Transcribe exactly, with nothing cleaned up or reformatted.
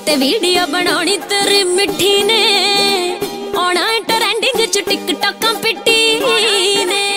ते वीडियो बनानी तेरी मिठी ने आना ट्रेंडिंग च टिकटॉक पिट्टी ने।